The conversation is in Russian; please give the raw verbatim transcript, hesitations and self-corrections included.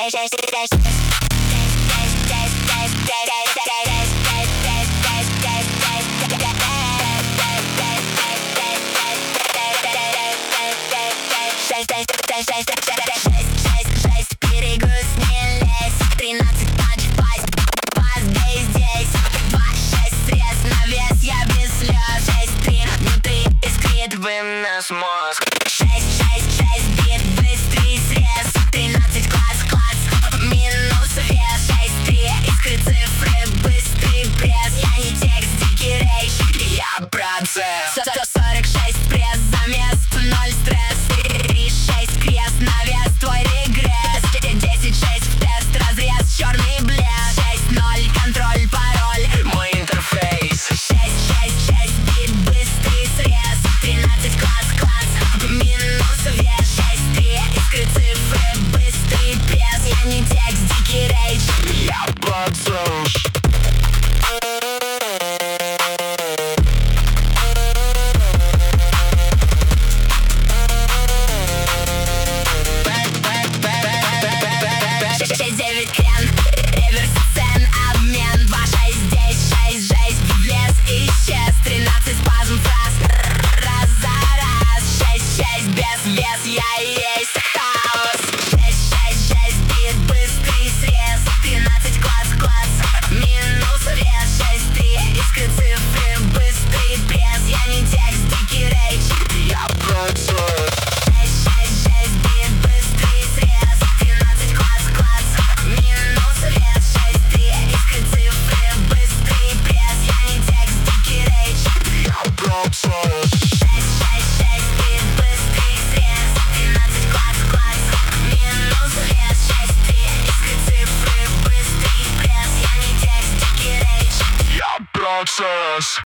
Перегруз не лезь. Тринадцать панч, пасть, пасть, да и здесь. Два, шесть, срез на вес, я без слез. Шесть, три, внутри искрит вынос мозг. Шесть, шесть, шесть, бит, быстрый срез. Тринадцать, класс, класс, минус вес. Шесть, три, искры, цифры, быстрый пресс. Я не текст, дикий рейдж, я процесс. Сто сорок шесть, пресс, замес, ноль стресс. Три, шесть, крест, навес, твой регресс. Десять, шесть, в тест, разрез, черный блеск. Шесть, ноль, контроль, пароль, мой интерфейс. Шесть, шесть, шесть, бит, быстрый срез. Тринадцать, класс, класс, минус вес. Шесть, три, искры, цифры, быстрый пресс. Я не текст, дикий рейдж, я процесс. Шесть, девять, крен, реверс, цен, обмен. Два, шесть, здесь, шесть, жесть, влез, исчез. Тринадцать, спазм, фраз, раз за раз. Шесть, шесть, без вес, я и есть хаос. Шесть, шесть, шесть, бит, быстрый срез. Тринадцать, класс, класс, минус вес. Шесть, три, искры, цифры, быстрый пресс. Я не текст, дикий рейдж, я процесс. Шесть, шесть, шесть, бит, быстрый срез. Тринадцать, класс, класс, минус вес. Шесть, три, искры, цифры, быстрый пресс. Я не текст, дикий рейдж, я процесс. Шесть, шесть, шесть, бит, быстрый срез. Тринадцать, класс, класс, минус вес. Шесть, три, искры, цифры, быстрый пресс. Я не текст, дикий рейдж, я процесс.